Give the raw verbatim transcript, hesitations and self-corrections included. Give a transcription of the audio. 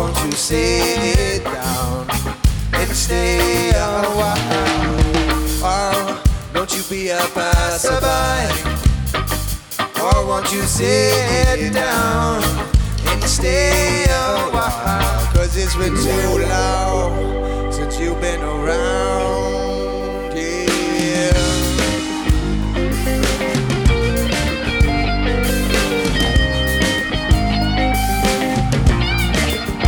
won't you sit down and stay a while? Or don't you be a passerby? Or won't you sit down and stay a while? Cause it's been too long.